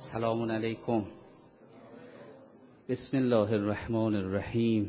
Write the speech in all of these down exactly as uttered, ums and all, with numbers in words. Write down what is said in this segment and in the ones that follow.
سلام علیکم. بسم الله الرحمن الرحیم.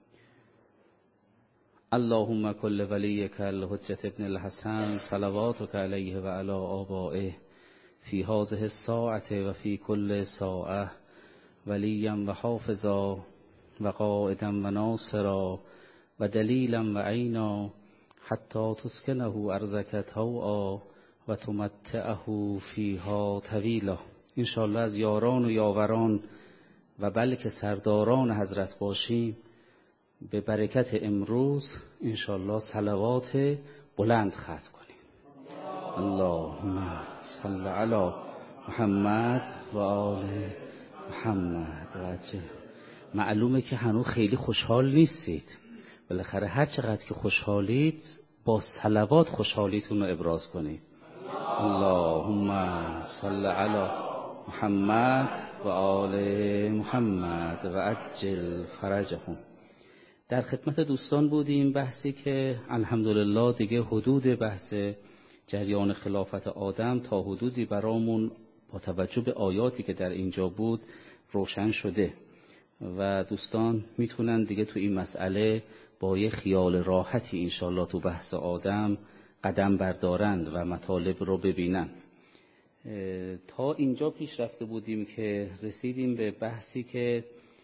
اللهم کل ولیک الحجة ابن الحسن صلواتک علیه و علی آبائه فی هذه الساعة و فی کل ساعة ولیا و حافظا و قائدا و ناصرا و دلیلا و عینا حتی تسکنه ارضک طوعا و تمتعه فیها طویلا. انشاءالله از یاران و یاوران و بلکه سرداران حضرت باشیم. به برکت امروز انشاءالله صلوات بلند ختم کنیم. اللهم صل علی محمد و آل محمد و عجل. معلومه که هنوز خیلی خوشحال نیستید. بالاخره هر چقدر که خوشحالید با صلوات خوشحالیتون رو ابراز کنید. اللهم صل علی محمد و آل محمد و عجل فرجهم. در خدمت دوستان بودیم بحثی که الحمدلله دیگه حدود بحث جریان خلافت آدم تا حدودی برامون با توجه به آیاتی که در اینجا بود روشن شده و دوستان میتونن دیگه تو این مسئله با یه خیال راحتی انشالله تو بحث آدم قدم بردارند و مطالب رو ببینن. تا اینجا پیش رفته بودیم که رسیدیم به بحثی که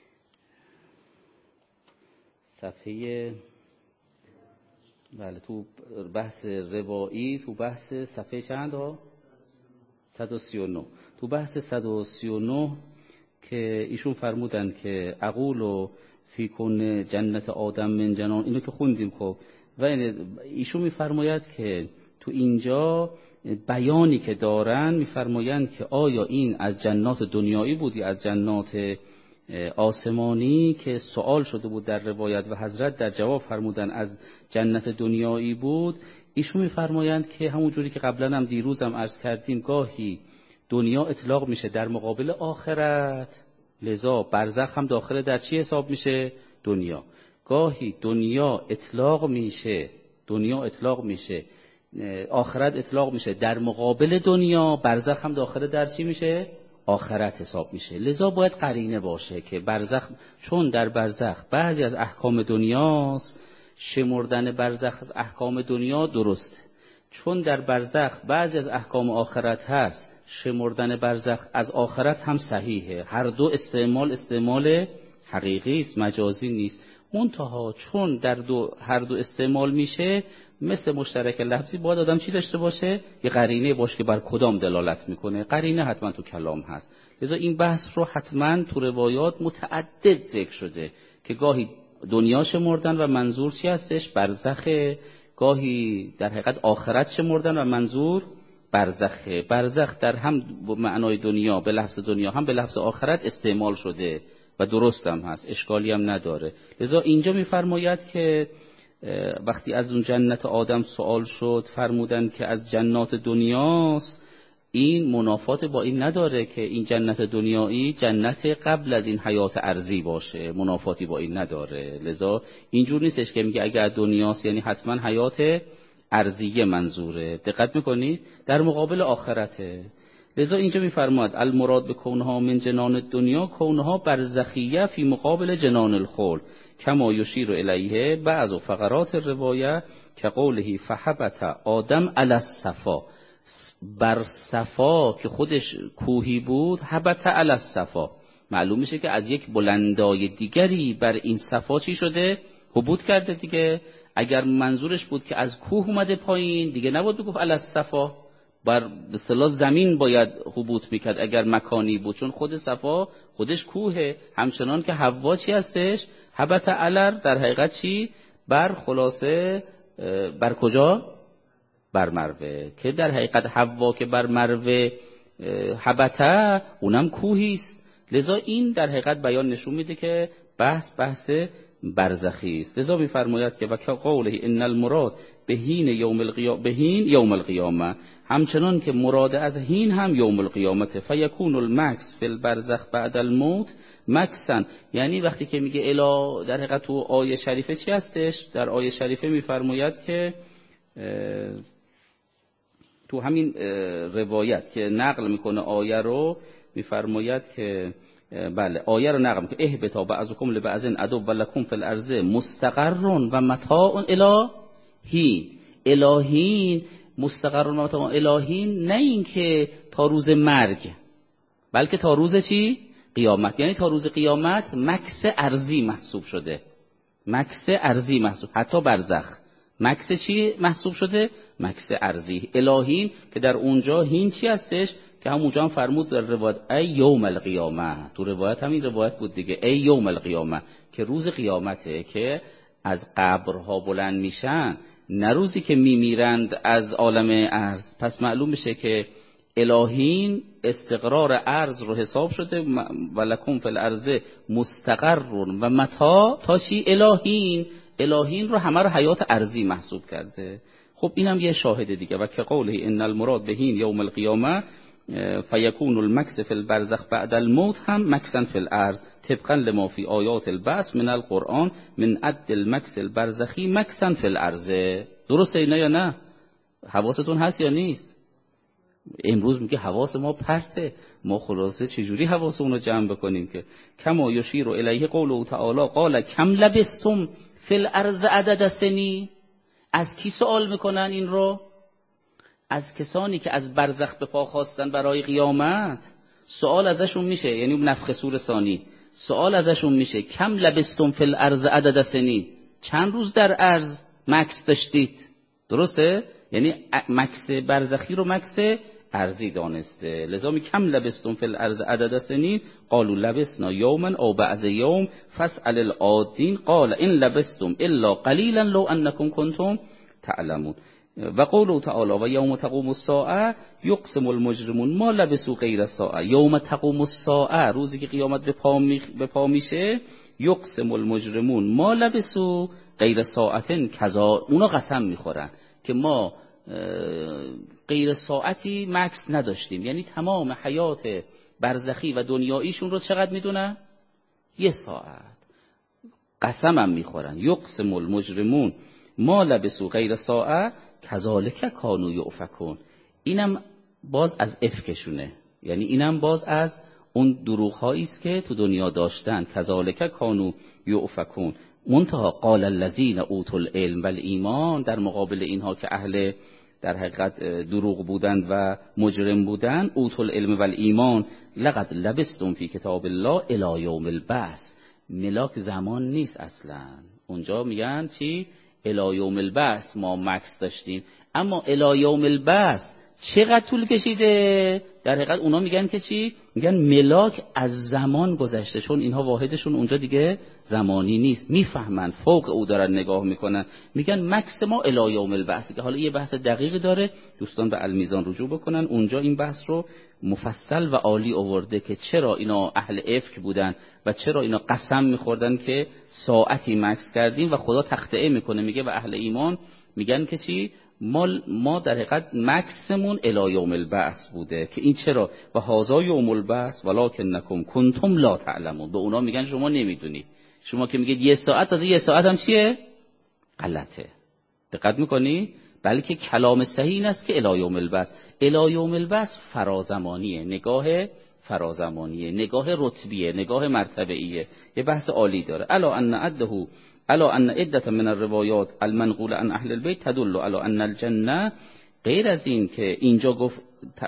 صفحه بله تو بحث روایی تو بحث صفحه چند ها؟ صد و سی و نه. تو بحث صد و سی و نه که ایشون فرمودن که اقول فی کن جنت آدم من جنان، اینو که خوندیم خب، و ایشون میفرماید که تو اینجا بیانی که دارن میفرمایند که آیا این از جنات دنیایی بود یا از جنات آسمانی، که سوال شده بود در روایت و حضرت در جواب فرمودن از جنت دنیایی بود. ایشون میفرمایند که همون جوری که قبلا هم دیروز هم عرض کردیم گاهی دنیا اطلاق میشه در مقابل آخرت، لذا برزخ هم داخل در چی حساب میشه؟ دنیا. گاهی دنیا اطلاق میشه دنیا اطلاق میشه آخرت اطلاق میشه در مقابل دنیا، برزخ هم داخل در چی میشه؟ آخرت حساب میشه. لذا باید قرینه باشه که برزخ، چون در برزخ بعضی از احکام دنیاست، شمردن برزخ از احکام دنیا درسته. چون در برزخ بعضی از احکام آخرت هست، شمردن برزخ از آخرت هم صحیحه. هر دو استعمال استعمال حقیقی است، مجازی نیست. منتها چون در دو هر دو استعمال میشه، مثل مشترک لفظی باید آدم چی داشته باشه؟ یه قرینه باشه که بر کدام دلالت میکنه. قرینه حتما تو کلام هست. لذا این بحث رو حتما تو روایات متعدد ذکر شده که گاهی دنیا شمردن و منظور چی هستش؟ برزخه. گاهی در حقیقت آخرت شمردن و منظور برزخه. برزخ در هم معنای دنیا به لفظ دنیا هم به لفظ آخرت استعمال شده و درست هم هست، اشکالی هم نداره. لذا اینجا میفرماید که وقتی از اون جنت آدم سوال شد، فرمودن که از جنات دنیاست. این منافات با این نداره که این جنت دنیایی جنت قبل از این حیات ارضی باشه، منافاتی با این نداره. لذا اینجور نیستش که میگه اگر دنیاست یعنی حتما حیات ارضیه منظوره. دقت میکنی؟ در مقابل آخرته. لذا اینجا میفرماد المراد به کونها من جنان دنیا کونها برزخیه فی مقابل جنان الخلد کما یشیر الیه بعض فقرات روایه که قوله فحبت آدم علی الصفا، بر صفا که خودش کوهی بود، حبت علی الصفا، معلوم میشه که از یک بلندای دیگری بر این صفا چی شده؟ حبوط کرده دیگه. اگر منظورش بود که از کوه اومده پایین، دیگه نباید بگفت علی الصفا، بر به اصطلاح زمین باید حبوط میکرد اگر مکانی بود، چون خود صفا خودش کوهه. همچنان که حوا چی هستش؟ حبت علر، در حقیقت چی؟ بر خلاصه بر کجا؟ بر مروه، که در حقیقت حوا که بر مروه حبته اونم کوهیست. لذا این در حقیقت بیان نشون میده که بحث بحث برزخی است. لذا میفرماید که و قوله ان المراد بهین یوم القیامه بهین یوم القیامه، همچنان که مراد از هین هم یوم القیامت. فیکون المکس فی البرزخ بعد الموت مکسن، یعنی وقتی که میگه الا، در حقیقت تو آیه شریفه چی هستش؟ در آیه شریفه میفرماید که تو همین روایت که نقل میکنه آیه رو میفرماید که بله آیه رو نقل میکنه اهبطا بعضکم لبعض عدو ولکم فی الارض مستقر و متاع الی حین. الهین مستقر و متاع الهین، نه این که تا روز مرگ، بلکه تا روز چی؟ قیامت. یعنی تا روز قیامت مکث ارضی محسوب شده، مکث ارضی محسوب، حتی برزخ مکث چی محسوب شده؟ مکث ارضی. الهین که در اونجا هین چی هستش که همونجا هم فرمود در روایت ای یوم القیامه، تو روایت همین روایت بود دیگه، ای یوم القیامه، که روز قیامته که از قبرها بلند میشن، نه روزی که میمیرند از عالم ارض. پس معلوم میشه که الهین استقرار ارض رو حساب شده، ولکم فی الارض مستقر و متاع تا چی؟ الهین. الهین رو همه رو حیات ارضی محسوب کرده. خب اینم یه شاهد دیگه. و که قوله ان المراد بهین یوم القیامه فیکون المکث فی البرزخ بعد الموت هم مکثا فی الارض طبقا لما فی آیات البعث من القرآن من عد المکث البرزخی مکثا فی الارض. درسته اینا یا نه؟ حواستون هست یا نیست؟ امروز میگه حواس ما پرته، ما خلاصه چجوری حواسمون رو جمع بکنیم؟ که کما یشیر الیه قوله تعالی قال کم لبستم فی الارض عدد سنی. از کی سوال میکنن این رو؟ از کسانی که از برزخ به پا خواستن برای قیامت. سوال ازشون میشه، یعنی نفخ صور ثانی، سوال ازشون میشه کم لبستم فی الارض عدد سنی، چند روز در ارض مکث داشتید؟ درسته؟ یعنی مکث برزخی رو مکث ارضی دانسته. لذا می کم لبستم فی الارض عدد سنین قالوا لبسنا یوما او بعض یوم فاسأل العادین قال ان لبستم الا قلیلا لو انکم کنتم تعلمون. و قوله تعالی و یوم تقوم الساعه یقسم المجرمون ما لبسوا غیر الساعه. یوم تقوم الساعه، روزی که قیامت به پا می به پا میشه، یقسم المجرمون ما لبسوا غیر ساعتن کذا، اونا قسم میخورن که ما غیر ساعتی مکث نداشتیم. یعنی تمام حیات برزخی و دنیاییشون رو چقدر میدونن؟ یه ساعت. قسم هم میخورن یقسم المجرمون ما لبسوا غیر ساعه کذالک کانوا یؤفکون. اینم باز از افکشونه، یعنی اینم باز از اون دروغ‌هایی است که تو دنیا داشتن. کذالک کانوا یؤفکون. منتها قال الذین اوتوا العلم والایمان، در مقابل اینها که اهل در حقیقت دروغ بودند و مجرم بودند، اوتوا العلم والایمان لقد لبستم فی کتاب الله الی یوم البعث. ملاک زمان نیست اصلا، اونجا میگن چی؟ الی یوم البعث ما مکث داشتیم. اما الی یوم البعث چقدر طول کشیده؟ در حقیقت اونا میگن که چی؟ میگن ملاک از زمان گذشته، چون اینها واحدشون اونجا دیگه زمانی نیست، میفهمن، فوق او دارن نگاه میکنن، میگن مکث ما الی یوم البعث. که حالا یه بحث دقیقی داره، دوستان به المیزان رجوع بکنن، اونجا این بحث رو مفصل و عالی آورده که چرا اینا اهل افک بودن و چرا اینا قسم میخوردن که ساعتی مکث کردیم و خدا تخطئه میکنه، میگه و اهل ایمان میگن که چی؟ ما ما در حقیقت مکسمون الی یوم البعث بوده. که این چرا؟ و هذا یوم البعث ولکنکم کنتم لا تعلمون. به اونا میگن شما نمیدونید. شما که میگید یه ساعت، از یه ساعت هم چیه؟ غلطه. دقت میکنی؟ بلکه کلام صحیح این است که الی یوم البعث. الی یوم البعث فرازمانیه، نگاه فرازمانیه، نگاه رتبیه، نگاه مرتبه‌ایه، یه بحث عالی داره. الا ان عده الا ان عدة من الروایات المنقول عن اهل البیت تدل على ان الجنه، غیر از این که اینجا گفت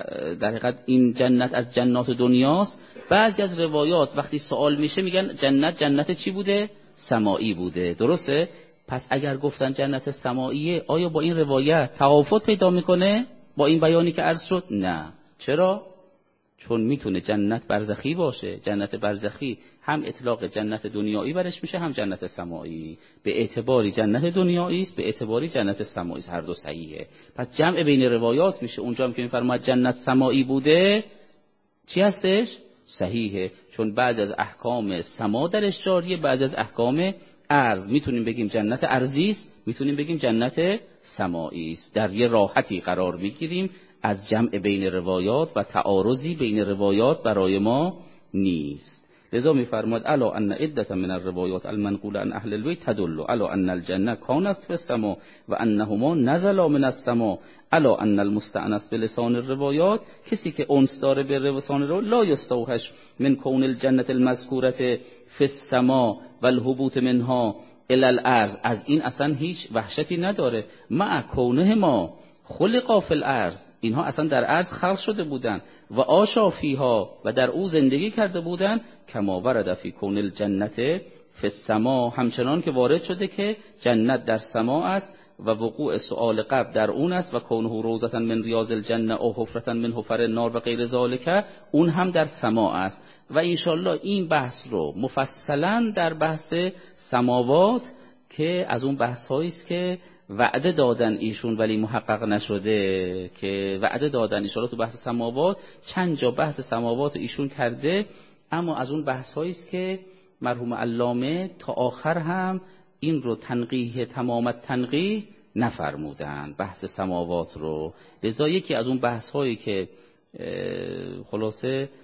در حقیقت این جنت از جنات دنیاست، بعضی از روایات وقتی سوال میشه میگن جنت جنت چی بوده؟ سمائی بوده. درسته؟ پس اگر گفتن جنت سمائیه، آیا با این روایت توافق پیدا میکنه با این بیانی که عرض شد؟ نه. چرا؟ چون میتونه جنت برزخی باشه. جنت برزخی هم اطلاق جنت دنیایی برش میشه، هم جنت سمائی. به اعتباری جنت دنیایی است، به اعتباری جنت سمائی است، هر دو صحیحه. پس جمع بین روایات میشه. اونجا هم که میفرماید جنت سمائی بوده، چی هستش؟ صحیحه، چون بعضی از احکام سما درش جاریه، بعضی از احکام ارض. میتونیم بگیم جنت ارضی است، میتونیم بگیم جنت سمائی است. در یه راحتی قرار میگیریم، از جمع بین روایات و تعارضی بین روایات برای ما نیست. لذا میفرماد الا ان عدة من الروایات المنقوله عن اهل البیت تدل الا ان الجنه كانت في السماء و انهما نزلا من السماء الا ان المستأنس بلسان الروایات، کسی که انس داره به لسان رو لا یستوحش من کون الجنه المذکوره فی السماء و الهبوط منها الی الارض، از این اصلا هیچ وحشتی نداره. مع کونه ما خلقا فی الارض، اینها اصلا در ارض خلق شده بودن و عاشا فیها و در او زندگی کرده بودن، کما ورد فی کون الجنه فی السماء، همچنان که وارد شده که جنت در سما است و وقوع سؤال قبر در اون است و کونه روضة من ریاض الجنه او حفرة من حفر النار و غیر ذالک، اون هم در سما است. و انشالله این بحث رو مفصلا در بحث سماوات که از اون بحث هایی است که وعده دادن ایشون ولی محقق نشده، که وعده دادن انشالله تو بحث سماوات چند جا بحث سماوات ایشون کرده، اما از اون بحث هایی است که مرحوم علامه تا آخر هم این رو تنقیح تمام تنقیح نفرمودن بحث سماوات رو. لذا یکی از اون بحث هایی که خلاصه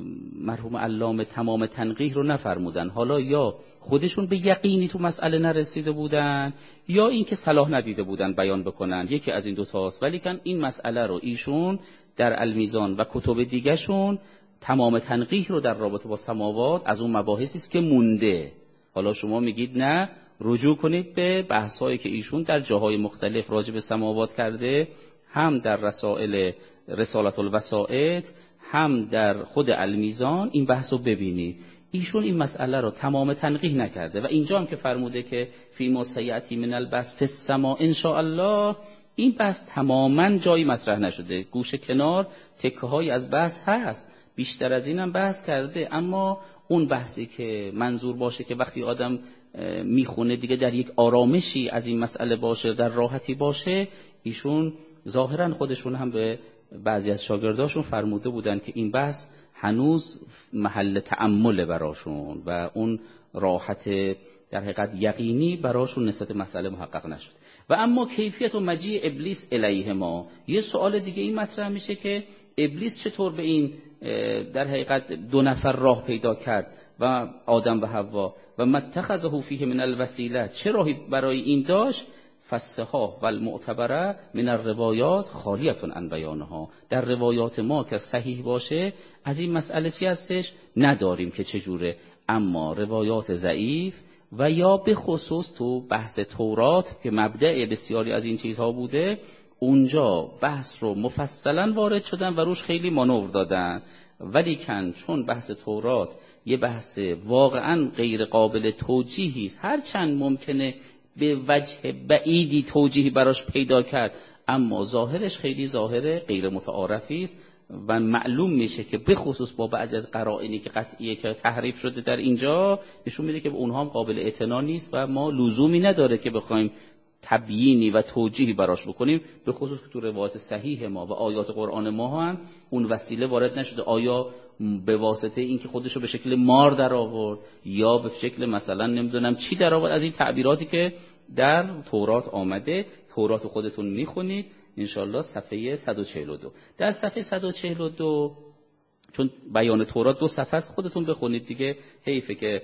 مرحوم علامه تمام تنقیح رو نفرمودن، حالا یا خودشون به یقینی تو مسئله نرسیده بودن یا این که صلاح ندیده بودن بیان بکنن، یکی از این دو تاست. ولی کن این مسئله رو ایشون در المیزان و کتب دیگه شون تمام تنقیح رو در رابطه با سماوات از اون مباحثی است که مونده. حالا شما میگید نه، رجوع کنید به بحثایی که ایشون در جاهای مختلف راجع به سماوات کرده، هم در رسائل رسالت الوسائط هم در خود المیزان این بحث رو ببینید. ایشون این مسئله رو تمام تنقیح نکرده و اینجا هم که فرموده که فی ما سیأتی من البحث فی السماء ان شاء الله، این بحث تماما جایی مطرح نشده، گوشه کنار تکه های از بحث هست، بیشتر از اینم بحث کرده، اما اون بحثی که منظور باشه که وقتی آدم میخونه دیگه در یک آرامشی از این مسئله باشه، در راحتی باشه، ایشون ظاهرا خودشون هم به بعضی از شاگرداشون فرموده بودن که این بحث هنوز محل تأمل براشون و اون راحت در حقیقت یقینی براشون نسبت مسئله محقق نشد. و اما کیفیت و مجیء ابلیس الیه ما، یه سوال دیگه این مطرح میشه که ابلیس چطور به این در حقیقت دو نفر راه پیدا کرد و آدم و حوا و متخذه فیه من الوسیله، چه راهی برای این داشت؟ فالصحاح و المعتبره من الروایات خالیة عن بیانها، در روایات ما که صحیح باشه از این مسئله چی هستش نداریم که چجوره، اما روایات ضعیف و یا به خصوص تو بحث تورات که مبدأ بسیاری از این چیزها بوده، اونجا بحث رو مفصلا وارد شدن و روش خیلی مانور دادن. ولی کن چون بحث تورات یه بحث واقعا غیر قابل توجیهی است، هرچند ممکنه به وجه بعیدی توجیهی براش پیدا کرد، اما ظاهرش خیلی ظاهر غیر متعارفی است و معلوم میشه که به خصوص با بعضی از قرائنی که قطعیه که تحریف شده در اینجا نشون میده که اونها هم قابل اعتنا نیست و ما لزومی نداره که بخوایم تبیینی و توجیهی براش بکنیم، به خصوص که تو روایات صحیح ما و آیات قرآن ما هم اون وسیله وارد نشده. آیا به واسطه اینکه خودشو به شکل مار در آورد یا به شکل مثلا نمیدونم چی در آورد از این تعبیراتی که در تورات آمده. تورات خودتون میخونید انشالله صفحه صد و چهل و دو. در صفحه صد و چهل و دو چون بیان تورات دو صفحه است، خودتون بخونید دیگه، حیفه که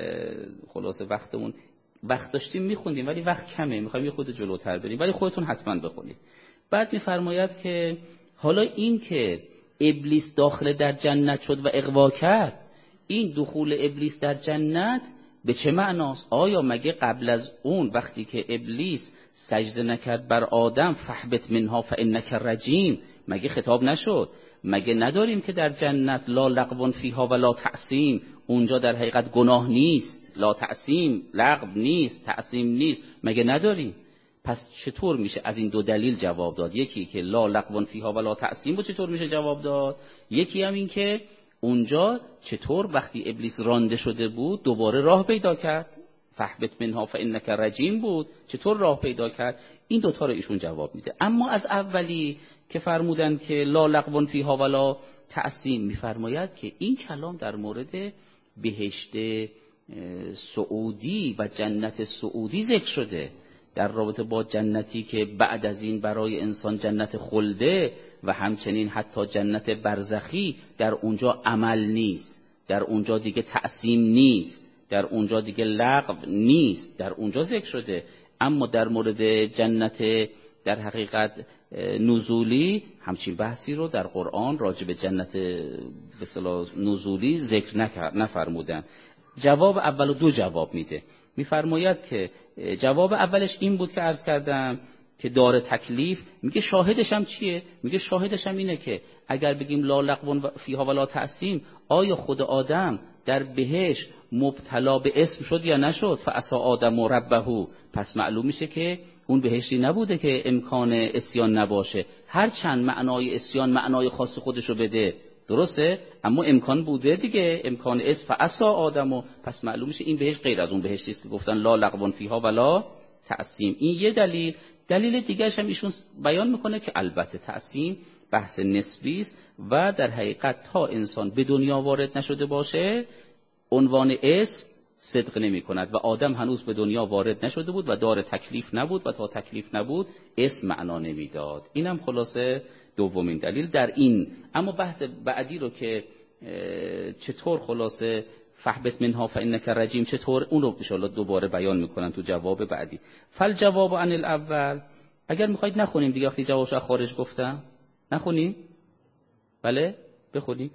خلاصه وقتمون وقت داشتیم میخوندیم ولی وقت کمه، میخوایم یه خود جلوتر بریم، ولی خودتون حتما بخونید. بعد میفرماید که حالا این که ابلیس داخل در جنت شد و اغوا کرد، این دخول ابلیس در جنت به چه معناست؟ آیا مگه قبل از اون وقتی که ابلیس سجده نکرد بر آدم فاهبط منها فانک رجیم، مگه خطاب نشد؟ مگه نداریم که در جنت لا لغو فیها و لا تعصیم، اونجا در حقیقت گناه نیست، لا تعصیم، لغو نیست، تعصیم نیست، مگه نداریم؟ پس چطور میشه از این دو دلیل جواب داد؟ یکی که لا لغو فیها و لا تعصیم و چطور میشه جواب داد؟ یکی هم این که اونجا چطور وقتی ابلیس رانده شده بود دوباره راه پیدا کرد، فاهبط منها فانک رجیم بود، چطور راه پیدا کرد؟ این دوتا رو ایشون جواب میده. اما از اولی که فرمودن که لا لغو فیها و لا تعصیم، میفرماید که این کلام در مورد بهشت سعودی و جنت سعودی ذکر شده، در رابطه با جنتی که بعد از این برای انسان جنت خلده و همچنین حتی جنت برزخی در اونجا عمل نیست، در اونجا دیگه تعصیم نیست، در اونجا دیگه لغو نیست، در اونجا ذکر شده. اما در مورد جنت در حقیقت نزولی همچین بحثی رو در قرآن راجع به جنت به اصطلاح نزولی ذکر نفرمودن. جواب اولو دو جواب میده. میفرماید که جواب اولش این بود که عرض کردم که دار تکلیف، میگه شاهدش هم چیه؟ میگه شاهدش هم اینه که اگر بگیم لا لغو فیها ولا تعصیم، آیا خود آدم در بهشت مبتلا به اسم شد یا نشد؟ فعصی آدم ربه، پس معلوم میشه که اون بهشتی نبوده که امکان اسیان نباشه، هر چند معنای اسیان معنای خاص خودشو بده، درسته؟ اما امکان بوده دیگه، امکان اسم فعصی آدمو، پس معلوم میشه این بهشت غیر از اون بهشتی است که گفتن لا لغو فیها ولا تعصیم. این یه دلیل. دلیل دیگرش هم ایشون بیان میکنه که البته تعصیم بحث نسبی است و در حقیقت تا انسان به دنیا وارد نشده باشه عنوان اسم صدق نمی کند و آدم هنوز به دنیا وارد نشده بود و دار تکلیف نبود و تا تکلیف نبود اسم معنا نمیداد. اینم خلاصه دومین دلیل در این. اما بحث بعدی رو که چطور خلاصه فحبت منها فانک رجیم، چطور اون رو ان شاء الله دوباره بیان میکنن تو جواب بعدی. فالجواب عن الاول، اگر میخواید نخونیم دیگه، وقتی جوابش خارج گفتم نخونیم، بله بخونیم.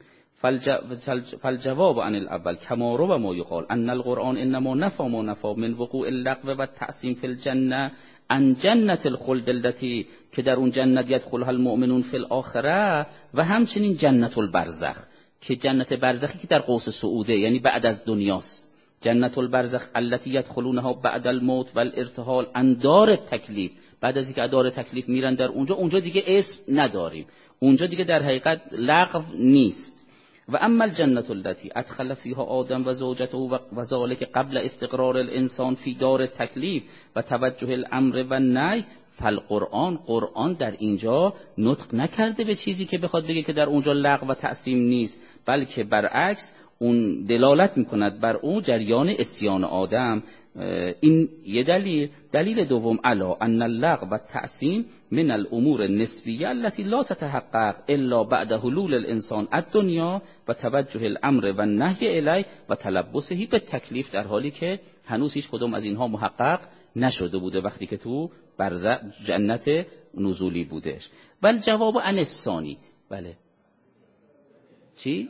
فالجواب عن الاول کما رو و ما یقال ان القرآن انما نفى ما نفى من وقوع اللغو و التعصیم فی الجنه ان جنت الخلد التي، که در اون جنت یدخلها المؤمنون فی الاخره، و همچنین جنت البرزخ، که جنت برزخی که در قوس سعوده یعنی بعد از دنیاست. جنت البرزخ التي يدخلونها بعد الموت والارتحال عن دار التکلیف، بعد از اینکه دار تکلیف میرن در اونجا، اونجا دیگه اسم نداریم، اونجا دیگه در حقیقت لغو نیست. و اما الجنت التي ادخل فيها آدم و زوجته و ذلك قبل استقرار الانسان في دار التکلیف و توجه الامر و النهی، فالقرآن، قرآن در اینجا نطق نکرده به چیزی که بخواد بگه که در اونجا لغو و تعصیم نیست، بلکه برعکس اون دلالت میکند بر اون جریان اسیان آدم. این یه دلیل. دلیل دوم علا ان اللغو و التعصیم من الامور النسبیه التي لا تتحقق الا بعد حلول الانسان الدنیا و توجه الامر و النهی الیه و تلبسه بالتکلیف، در حالی که هنوز هیچ کدوم از اینها محقق نشده بوده وقتی که تو برزخ جنت نزولی بودش. ولی جواب عن الثانی، بله چی؟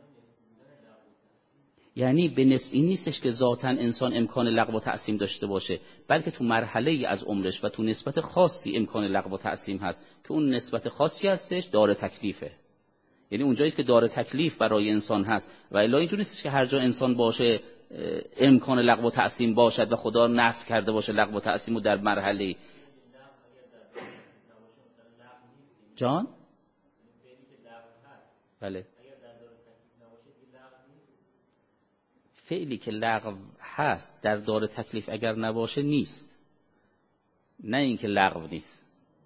یعنی به نسبت این نیستش که ذاتاً انسان امکان لغو و تعصیم داشته باشه، بلکه تو مرحله ای از عمرش و تو نسبت خاصی امکان لغو و تعصیم هست که اون نسبت خاصی هستش دار تکلیفه. یعنی اونجایی که دار تکلیف برای انسان هست و الا اینجوری نیستش که هر جا انسان باشه امکان لغو و تعصیم باشد و خدا نفی کرده باشه لغو و تعصیم رو در مرحله جان. بله فعلی که لغو هست در دار تکلیف اگر نباشه نیست، نه اینکه لغو نیست.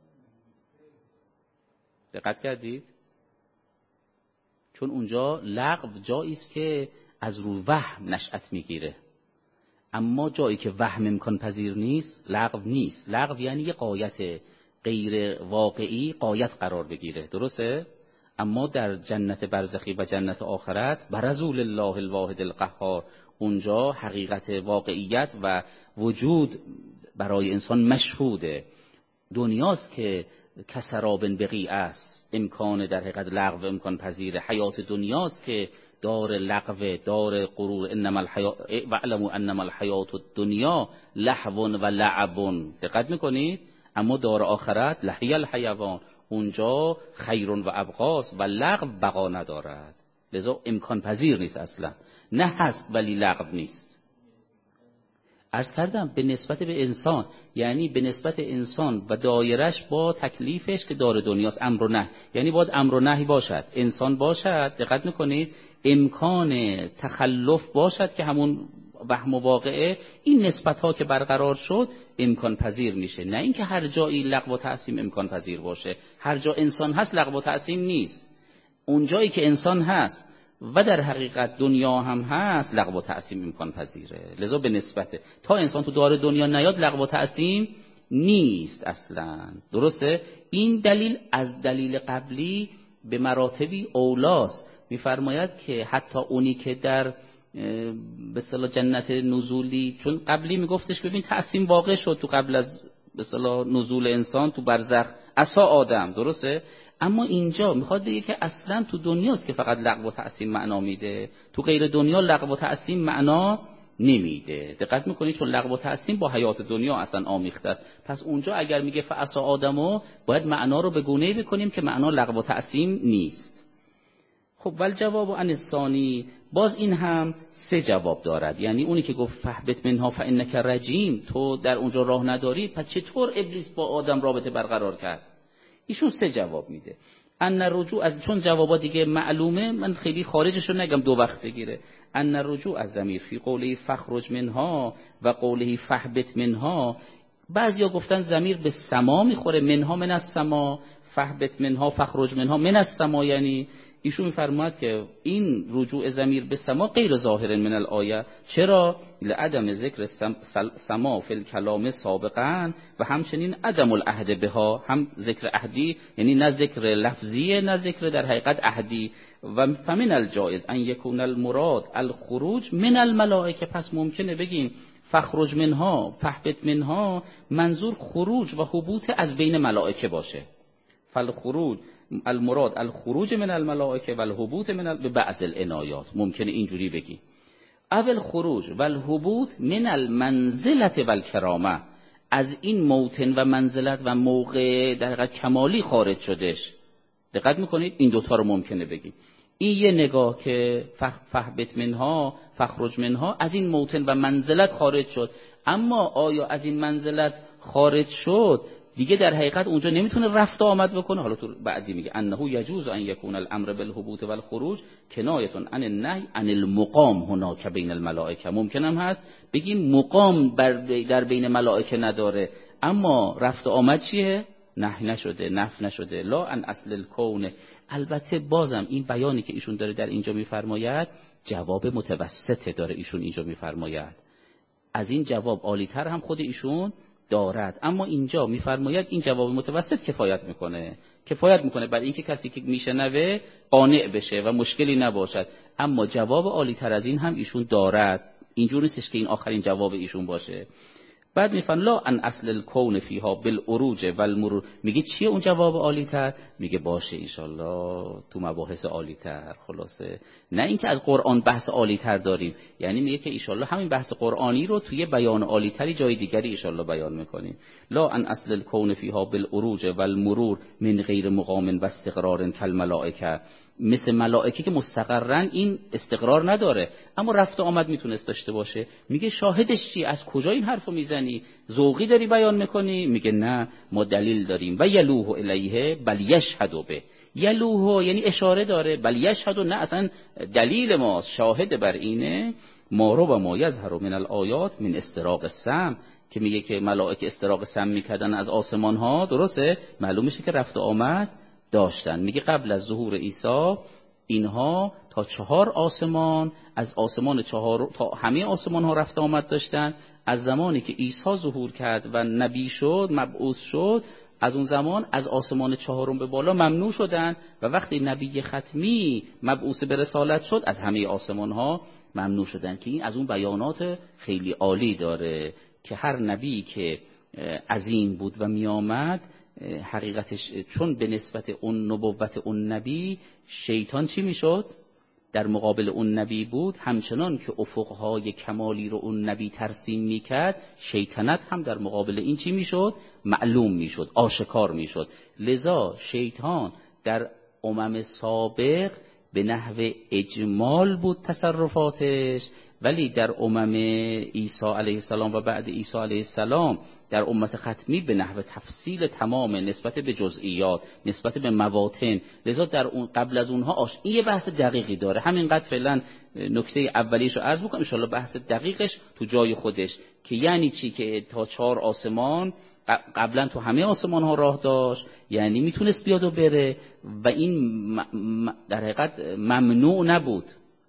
دقت کردید؟ چون اونجا لغو جایی است که از رو وهم نشأت میگیره، اما جایی که وهم امکان پذیر نیست لغو نیست. لغو یعنی یه غایت غیر واقعی غایت قرار بگیره، درسته؟ اما در جنت برزخی و جنت آخرت برزول الله الواحد القهار، اونجا حقیقت واقعیت و وجود برای انسان مشهوده. دنیاست که کسرابن بقیع است، امکان در حقیقت لغو امکان پذیره. حیات دنیاست که دار لغو، دار غرور. انما الحیات و علموا انما الحیات الدنیا لهو و لعب. دقت میکنید؟ اما دار آخرت لحی الحیوان، اونجا خیر و ابقاست و لغو بقا ندارد، لذا امکان پذیر نیست اصلا. نه هست ولی لغو نیست. عرض کردم به نسبت به انسان، یعنی به نسبت انسان و دایرش با تکلیفش که دار دنیاست، امر و نهی، یعنی باید امر و نهی باشد، انسان باشد. دقت میکنید؟ امکان تخلف باشد که همون وهم و واقعه. این نسبت ها که برقرار شد امکان پذیر میشه، نه اینکه هر جایی لغو و تعصیم امکان پذیر باشه. هر جا انسان هست لغو و تعصیم نیست، اون جایی که انسان هست و در حقیقت دنیا هم هست لغو و تعصیم امکان پذیره. لذا به نسبت تا انسان تو دار دنیا نیاد لغو و تعصیم نیست اصلا، درسته؟ این دلیل از دلیل قبلی به مراتبی اولاست، میفرماید که حتی اونی که در به اصطلاح جنت نزولی، چون قبلی میگفتش ببین تقسیم واقع شد تو قبل از به اصطلاح نزول انسان تو برزخ عصا آدم، درسته؟ اما اینجا میخواد بگه که اصلا تو دنیاست که فقط لغو و تقسیم معنا میده، تو غیر دنیا لغو و تقسیم معنا نمیده. دقت میکنید؟ چون لغو و تقسیم با حیات دنیا اصلا آمیخته است. پس اونجا اگر میگه فعصا آدمو، باید معنا رو به گونه‌ای بکنیم که معنا لغو و تقسیم نیست. خب ول جواب عن الثانی، باز این هم سه جواب دارد. یعنی اونی که گفت فهبط منها فانک رجیم، تو در اونجا راه نداری، پس چطور ابلیس با آدم رابطه برقرار کرد؟ ایشون سه جواب میده. ان رجوع از، چون جوابا دیگه معلومه من خیلی خارجش رو نگم دو وقت بگیره. ان رجوع از ضمیر فی قوله فخرج منها و قوله فهبط منها، بعضیا گفتن ضمیر به سما میخوره، منها من السما، فهبط منها فخرج منها من السما. یعنی ایشون میفرماید که این رجوع ضمیر به سما غیر ظاهر من الآیه. چرا؟ لعدم ذکر سما فی الکلام سابقا و همچنین عدم العهد بها، هم ذکر عهدی یعنی نه ذکر لفظی نه ذکر در حقیقت عهدی. و فمن الجائز ان یکون المراد الخروج من الملائکه، پس ممکنه بگیم فخرج منها فهبط منها منظور خروج و هبوط از بین ملائکه باشه. فالخروج المراد الخروج من الملائکه و الهبوط من به بعض العنایات، ممکنه اینجوری بگی اول خروج و الهبوط من المنزلت و الکرامه، از این موطن و منزلت و موقع در حقیقت کمالی خارج شدش. دقت میکنید؟ این دوتا رو ممکنه بگی. این یه نگاه که فهبط منها فخرج منها از این موطن و منزلت خارج شد، اما آیا از این منزلت خارج شد دیگه در حقیقت اونجا نمیتونه رفت و آمد بکنه؟ حالا تو بعدی میگه انه یجوز ان یکون الامر بالهبوط والخروج کنایه عن النهی عن المقام هناک بین الملائکه. ممکن هم هست بگیم مقام در بین ملائکه نداره، اما رفت و آمد چیه؟ نهی نشده، نفی نشده. لا ان اصل الکون. البته بازم این بیانی که ایشون داره در اینجا میفرماید جواب متوسطه داره ایشون اینجا میفرماید، از این جواب عالی‌تر هم خود ایشون دارد، اما اینجا میفرماید این جواب متوسط کفایت میکنه، کفایت میکنه برای اینکه کسی که میشنوه قانع بشه و مشکلی نباشد. اما جواب عالی‌تر از این هم ایشون دارد، اینجوری نیستش که این آخرین جواب ایشون باشه. بعد میفرمان لا ان اصل الکون فیها بالعروج والمرور، میگه چیه اون جواب عالی‌تر؟ میگه باشه انشالله تو مباحث عالی‌تر. خلاصه نه اینکه از قرآن بحث عالی‌تر داریم، یعنی میگه که انشالله همین بحث قرآنی رو توی بیان عالی‌تری جای دیگری انشالله بیان میکنیم. لا ان اصل الکون فیها بالعروج والمرور من غیر مقام و استقرار کالملائکه، مثل ملائکه که مستقرن این استقرار نداره، اما رفت و آمد میتونست داشته باشه. میگه شاهدش چی؟ از کجا این حرفو میزنی؟ ذوقی داری بیان میکنی؟ میگه نه ما دلیل داریم. و یلوه الیه بل یشهد به، یلوه یعنی اشاره داره، بل یشهد نه اصلا دلیل ما شاهد بر اینه. ما رو و ما یظهر من الآیات من استراق السمع، که میگه که ملائکه استراق سمع میکردن از آسمان ها، درسته؟ معلوم میشه که رفت و آمد داشتن. میگه قبل از ظهور عیسی اینها تا چهار آسمان، از آسمان چهار تا همه آسمان ها رفت آمد داشتن. از زمانی که عیسی ظهور کرد و نبی شد، مبعوث شد، از اون زمان از آسمان چهارم به بالا ممنوع شدن و وقتی نبی ختمی مبعوث به رسالت شد از همه آسمان ها ممنوع شدن. که این از اون بیانات خیلی عالی داره که هر نبی که عظیم بود و می آمد حقیقتش چون به نسبت اون نبوت اون نبی شیطان چی می شد؟ در مقابل اون نبی بود، همچنان که افقهای کمالی رو اون نبی ترسیم می کرد، شیطنت هم در مقابل این چی می شد؟ معلوم می شد، آشکار می شد. لذا شیطان در امم سابق به نحو اجمال بود تصرفاتش، ولی در امم عیسی علیه السلام و بعد عیسی علیه السلام در امت ختمی به نحو تفصیل تمام نسبت به جزئیات، نسبت به مواطن. لذا در اون قبل از اونها آش این یه بحث دقیقی داره. همینقدر فعلا نکته اولیش رو عرض می‌کنم، ان شاءالله بحث دقیقش تو جای خودش که یعنی چی که تا چهار آسمان قبلا تو همه آسمان ها راه داشت، یعنی میتونست بیاد و بره و این در حقیقت ممنوع نبود.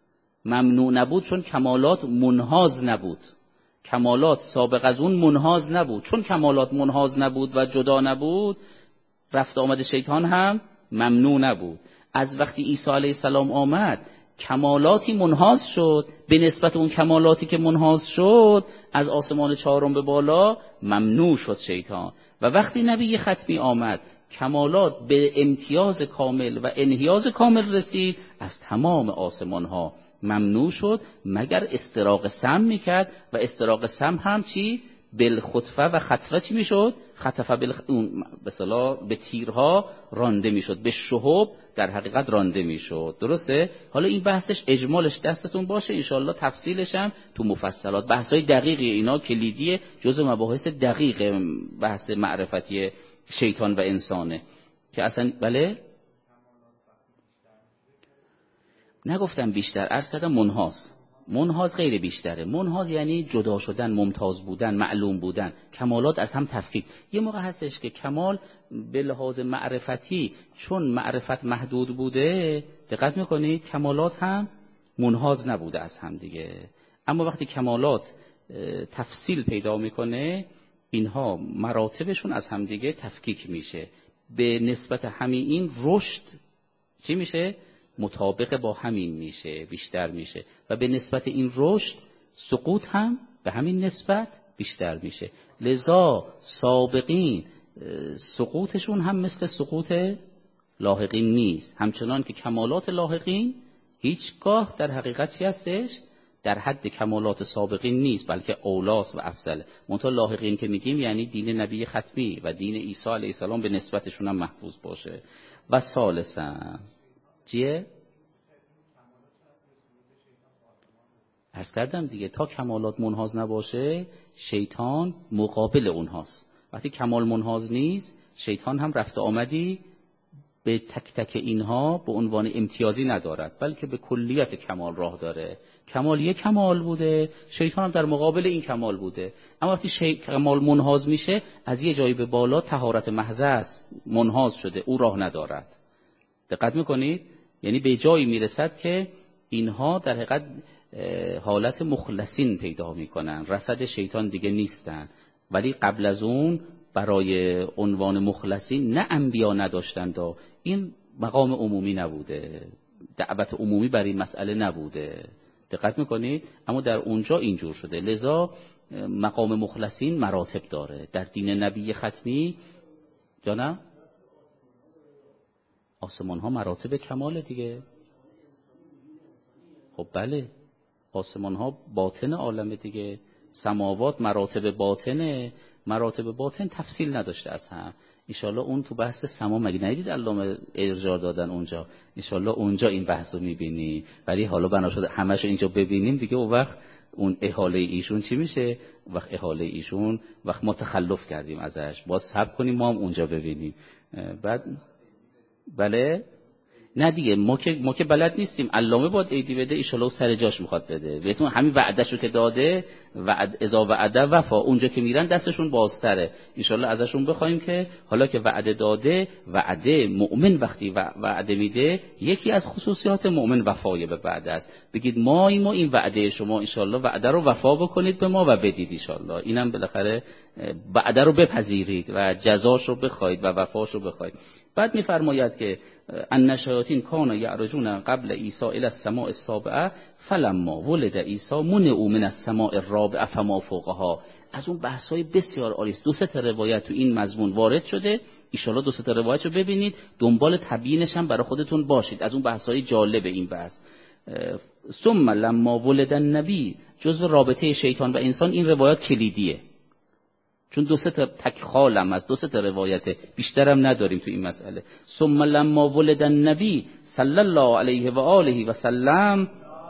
ممنوع نبود چون کمالات منحاز نبود، کمالات سابق از اون منحاز نبود. چون کمالات منحاز نبود و جدا نبود، رفت آمد شیطان هم ممنوع نبود. از وقتی عیسی علیه السلام آمد کمالاتی منحاز شد، به نسبت اون کمالاتی که منحاز شد از آسمان چهارم به بالا ممنوع شد شیطان. و وقتی نبی ختمی آمد کمالات به امتیاز کامل و انحیاز کامل رسید، از تمام آسمان ها ممنوع شد مگر استراق سم میکرد و استراق سم هم چی؟ بالخطفه و خطفه چی میشد؟ خطفه بل... به صلاح به تیرها رانده میشد، به شهب در حقیقت رانده میشد. درسته؟ حالا این بحثش اجمالش دستتون باشه، انشالله تفصیلش هم تو مفصلات. بحثای دقیقی اینا کلیدیه، جزء مباحث دقیق بحث معرفتی شیطان و انسانه که اصلا بله نگفتم بیشتر، عرض کردم منحاز. منحاز غیر بیشتره. منحاز یعنی جدا شدن، ممتاز بودن، معلوم بودن، کمالات از هم تفکیک. یه موقع هستش که کمال به لحاظ معرفتی چون معرفت محدود بوده، دقت میکنید کمالات هم منحاز نبوده از هم دیگه. اما وقتی کمالات تفصیل پیدا میکنه اینها مراتبشون از هم دیگه تفکیک میشه، به نسبت همین این رشد چی میشه؟ مطابق با همین میشه، بیشتر میشه، و به نسبت این رشد سقوط هم به همین نسبت بیشتر میشه. لذا سابقین سقوطشون هم مثل سقوط لاحقین نیست، همچنان که کمالات لاحقین هیچگاه در حقیقت چی هستش؟ در حد کمالات سابقین نیست، بلکه اولاست و افضله. منتها لاحقین که میگیم یعنی دین نبی ختمی و دین عیسی علیه السلام به نسبتشون هم محفوظ باشه. و ثالثاً چیه؟ عرض کردم دیگه تا کمالات منحاز نباشه شیطان مقابل اونهاست. وقتی کمال منحاز نیست شیطان هم رفت آمدی به تک تک اینها به عنوان امتیازی ندارد، بلکه به کلیت کمال راه داره. کمال یک کمال بوده، شیطان هم در مقابل این کمال بوده. اما وقتی شی... کمال منحاز میشه از یه جایی به بالا طهارت محض است، منحاز شده، او راه ندارد. دقت میکنید؟ یعنی به جایی میرسد که اینها در حقیقت حالت مخلصین پیدا میکنن، رصد شیطان دیگه نیستن. ولی قبل از اون برای عنوان مخلصین نه انبیا نداشتند و این مقام عمومی نبوده، دعوت عمومی برای این مسئله نبوده. دقت میکنید؟ اما در اونجا اینجور شده. لذا مقام مخلصین مراتب داره در دین نبی ختمی. جانم آسمان ها مراتب کمال دیگه. خب بله، آسمان ها باطن عالم دیگه، سماوات مراتب باطنه. مراتب باطن تفصیل نداشته از هم. انشالله اون تو بحث سما مگه ندیدید علامه ارجاع دادن اونجا؟ انشالله اونجا این بحث رو میبینی. ولی حالا بنا شده همش اینجا ببینیم دیگه، اون وقت اون احاله ایشون چی میشه؟ وقت احاله ایشون وقت ما تخلف کردیم ازش، باز صبر کنیم ما هم اونجا ببینیم. بعد بله نه دیگه ما که ما که بلد نیستیم. علامه باید ایدی بده، ان شاءالله سر جاش میخواد بده. بهتون همین وعدهشو که داده، وعد اذا وعده وفا، اونجا که میرن دستشون بازتره. ان شاءالله ازشون بخوایم که حالا که وعده داده، وعده مؤمن وقتی وعده میده یکی از خصوصیات مؤمن وفای به وعده است. بگید ما این ما این وعده شما ان شاءالله وعده رو وفا بکنید به ما و بدید ان شاءالله. اینم بالاخره وعده رو بپذیرید و جزاش رو بخواید و وفاش رو بخواید. بعد میفرماید که ان الشیاطین کانوا یعرجون قبل عیسی الی السماء السابعه فلما ولد عیسی منعوا من السماء الرابعه فما فوقها. از اون بحث‌های بسیار عالی است. دو سه تا روایت تو این مضمون وارد شده، ان شاءالله دو سه تا روایتشو ببینید، دنبال تبیینش هم برای خودتون باشید. از اون بحث‌های جالب این بحث. ثم لما ولد النبی، جزء رابطه شیطان و انسان این روایت کلیدیه، چون دو سه تا تک خالم از دو سه تا روایته، بیشترم نداریم تو این مسئله. ثم لما ولد النبی صلی الله علیه و آله و سلم،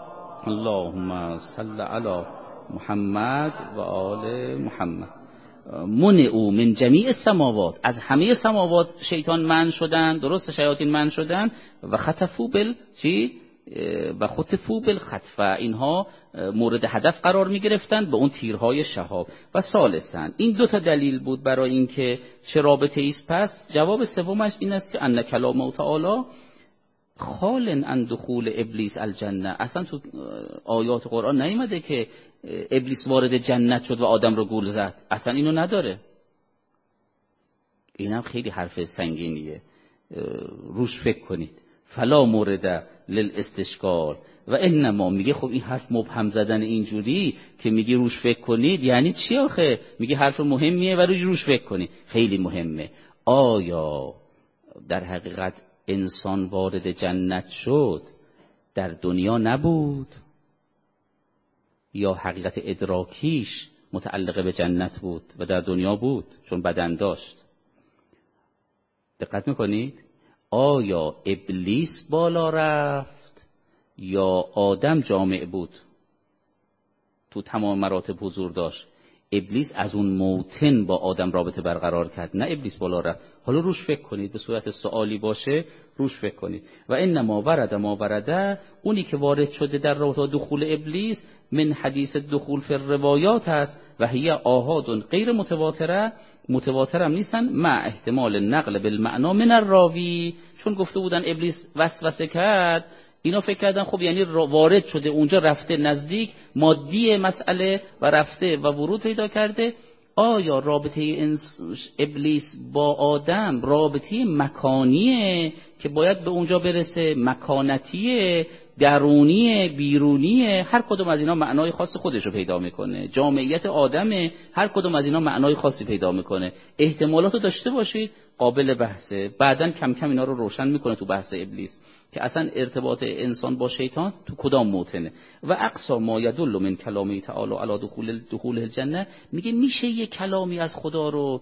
اللهم صل علی محمد و آل محمد، منعوا من جمیع السماوات، از همه سماوات شیطان منع شدن، درست شیاطین منع شدن، و خطفوا بال چی و خطفوا بالخطفه، اینها مورد هدف قرار می گرفتن به اون تیرهای شهاب. و ثالثاً این دو تا دلیل بود برای اینکه چه رابطه ایست. پس جواب سومش این است که ان کلام تعالی خال عن دخول ابلیس الجنه. اصلا تو آیات قرآن نیامده که ابلیس وارد جنت شد و آدم رو گول زد، اصلا اینو نداره. اینم خیلی حرف سنگینیه، روش فکر کنید. فلا مورد للاستشکال. و انما میگه خب این حرف مبهم زدن اینجوری که میگی روش فکر کنید یعنی چی آخه؟ میگه حرف مهمیه و روش فکر کنید. خیلی مهمه. آیا در حقیقت انسان وارد جنت شد در دنیا نبود یا حقیقت ادراکیش متعلق به جنت بود و در دنیا بود چون بدن داشت؟ دقت میکنید؟ آیا ابلیس بالا رفت یا آدم جامع بود تو تمام مراتب حضور داشت؟ ابلیس از اون موطن با آدم رابطه برقرار کرد، نه ابلیس بالا رفت. حالا روش فکر کنید، به صورت سوالی باشه روش فکر کنید. و انما ورد ما ورده، اونی که وارد شده در رابطه دخول ابلیس من حدیث دخول فی الروایات است و هی آحاد غیر متواتره، متواتر هم نیستن مع احتمال نقل بالمعنا من الراوی. چون گفته بودن ابلیس وسوسه کرد، اینا فکر کردن خب یعنی وارد شده اونجا، رفته نزدیک مادی مسئله و رفته و ورود پیدا کرده. آیا رابطه ابلیس با آدم رابطه مکانیه که باید به اونجا برسه، مکانتیه، درونیه، بیرونیه؟ هر کدوم از اینا معنای خاص خودش رو پیدا میکنه. جامعیت آدمه، هر کدوم از اینا معنای خاصی پیدا میکنه. احتمالاتو داشته باشید، قابل بحثه. بعدن کم کم اینا رو روشن میکنه تو بحث ابلیس که اصلا ارتباط انسان با شیطان تو کدام موطنه. و اقصا ما یدل من کلامی تعالی علی دخول دخول الجنه، میگه میشه یه کلامی از خدا رو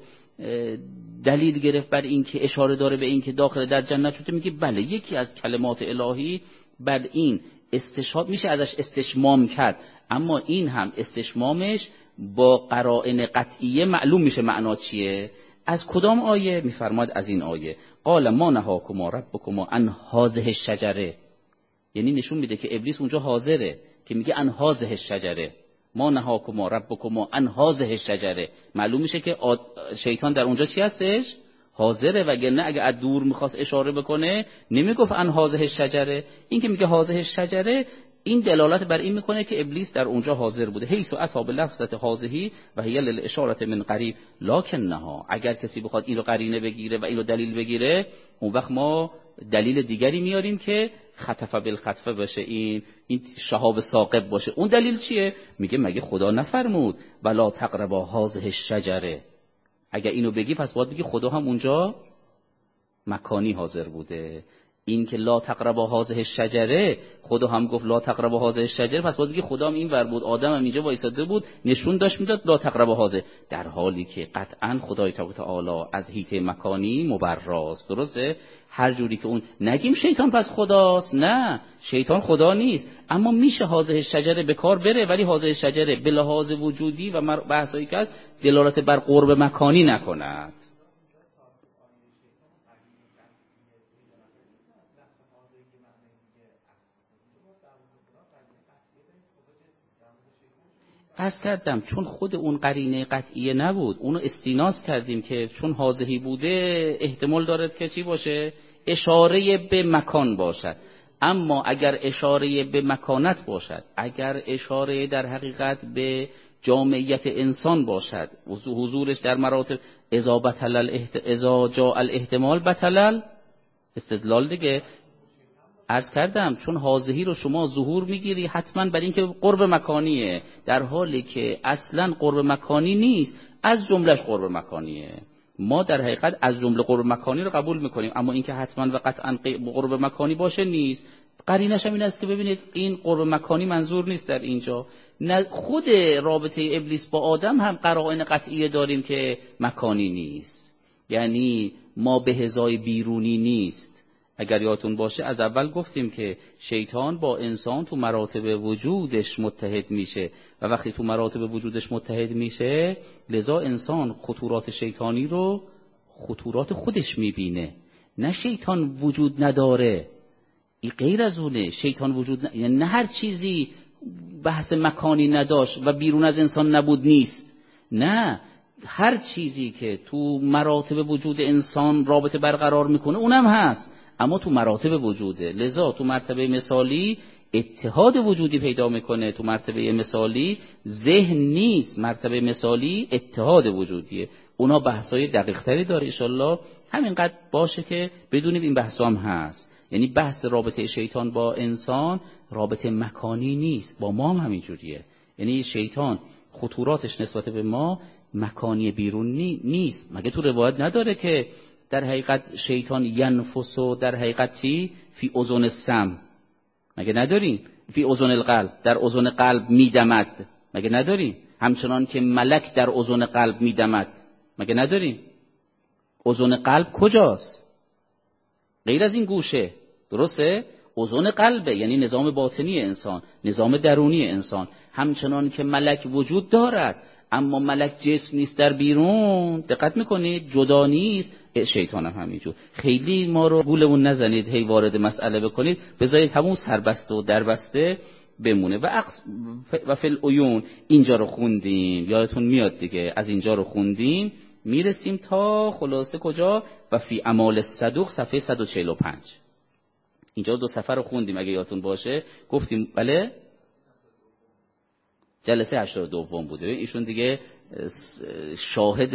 دلیل گرفت بر این که اشاره داره به این که داخل در جنت شده؟ میگه بله، یکی از کلمات الهی بر این استشهاد میشه ازش استشمام کرد، اما این هم استشمامش با قرائن قطعیه معلوم میشه معنا چیه. از کدام آیه؟ میفرماد از این آیه قال ما نهاکما ربکما عن هذه الشجره، یعنی نشون میده که ابلیس اونجا حاضره که میگه عن هذه الشجره، ما نهاکما ربکما عن هذه الشجره، معلوم میشه که شیطان در اونجا چی هستش؟ حاضره. وگرنه اگه از دور میخواست اشاره بکنه نمیگفت عن هذه الشجره. این که میگه هذه الشجره، این دلالت بر این میکنه که ابلیس در اونجا حاضر بوده. حیث اتی بلفظه هذه و هی للاشاره من قریب لکنها، اگر کسی بخواد اینو قرینه بگیره و اینو دلیل بگیره، اون وقت ما دلیل دیگری میاریم که خطف بالخطفه باشه، این این شهاب ثاقب باشه. اون دلیل چیه؟ میگه مگه خدا نفرمود ولا تقربا هذه الشجره؟ اگر اینو بگی پس باید بگی خدا هم اونجا مکانی حاضر بوده. این که لا تقربا هذه الشجره، خدا هم گفت لا تقربا هذه الشجره، پس باید بگی خدا هم این ور بود، آدم هم اینجا وایساده بود، نشون داشت میداد لا تقربا هذه، در حالی که قطعا خدای تعالی از حیطه مکانی مبراست. درسته؟ هر جوری که اون نگیم شیطان پس خداست، نه، شیطان خدا نیست، اما میشه هذه الشجره به کار بره، ولی هذه الشجره به لحاظ وجودی و بحثایی که دلالت بر قرب مکانی نکند. عرض کردم چون خود اون قرینه قطعیه نبود، اونو استیناس کردیم که چون حاضری بوده احتمال دارد که چی باشه؟ اشاره به مکان باشد. اما اگر اشاره به مکانت باشد، اگر اشاره در حقیقت به جامعیت انسان باشد، حضورش در مراتب اذا بطل الاحت... اذا جاء الاحتمال بطل استدلال دیگه. عرض کردم چون حاضری رو شما ظهور میگیری حتما برای اینکه قرب مکانیه، در حالی که اصلا قرب مکانی نیست، از جملهش قرب مکانیه. ما در حقیقت از جمله قرب مکانی رو قبول میکنیم، اما اینکه حتما و قطعا قرب مکانی باشه نیست. قرینش هم این است که ببینید این قرب مکانی منظور نیست در اینجا. خود رابطه ابلیس با آدم هم قرائن قطعیه داریم که مکانی نیست، یعنی ما به هزای بیرونی نیست. اگر یادتون باشه از اول گفتیم که شیطان با انسان تو مراتب وجودش متحد میشه و وقتی تو مراتب وجودش متحد میشه، لذا انسان خطورات شیطانی رو خطورات خودش میبینه، نه شیطان وجود نداره. این غیر از اونه، شیطان وجود ن... یعنی نه هر چیزی بحث مکانی نداشت و بیرون از انسان نبود نیست، نه، هر چیزی که تو مراتب وجود انسان رابطه برقرار میکنه اونم هست، اما تو مراتب وجوده. لذا تو مرتبه مثالی اتحاد وجودی پیدا میکنه، تو مرتبه مثالی ذهن نیست، مرتبه مثالی اتحاد وجودیه. اونا بحثای دقیق تری داره، انشالله همینقدر باشه که بدونید این بحثا هم هست. یعنی بحث رابطه شیطان با انسان رابطه مکانی نیست، با ما هم همینجوریه. یعنی شیطان خطوراتش نسبت به ما مکانی بیرونی نیست. مگه تو روایت نداره که در حقیقت شیطان ینفس و در حقیقت چی؟ فی اذن السم. مگه نداریم؟ فی اذن القلب، در اذن قلب میدمد. مگه نداریم؟ همچنان که ملک در اذن قلب میدمد. مگه نداریم؟ اذن قلب کجاست؟ غیر از این گوشه، درسته؟ اذن قلبه، یعنی نظام باطنی انسان، نظام درونی انسان. همچنان که ملک وجود دارد اما ملک جسم نیست در بیرون، دقت میکنید؟ جدا نیست. شیطان هم همینجور. خیلی ما رو گولمون نزنید هی وارد مسئله بکنید، بذارید همون سربسته و دربسته بمونه. و اقص و فی العیون اینجا رو خوندیم، یادتون میاد دیگه، از اینجا رو خوندیم میرسیم تا خلاصه کجا؟ و فی اعمال الصدوق صفحه صد و چهل و پنج. اینجا دو صفحه رو خوندیم اگه یادتون باشه، گفتیم بله جلسه هشتاد و دوم بوده. ایشون دیگه شاهد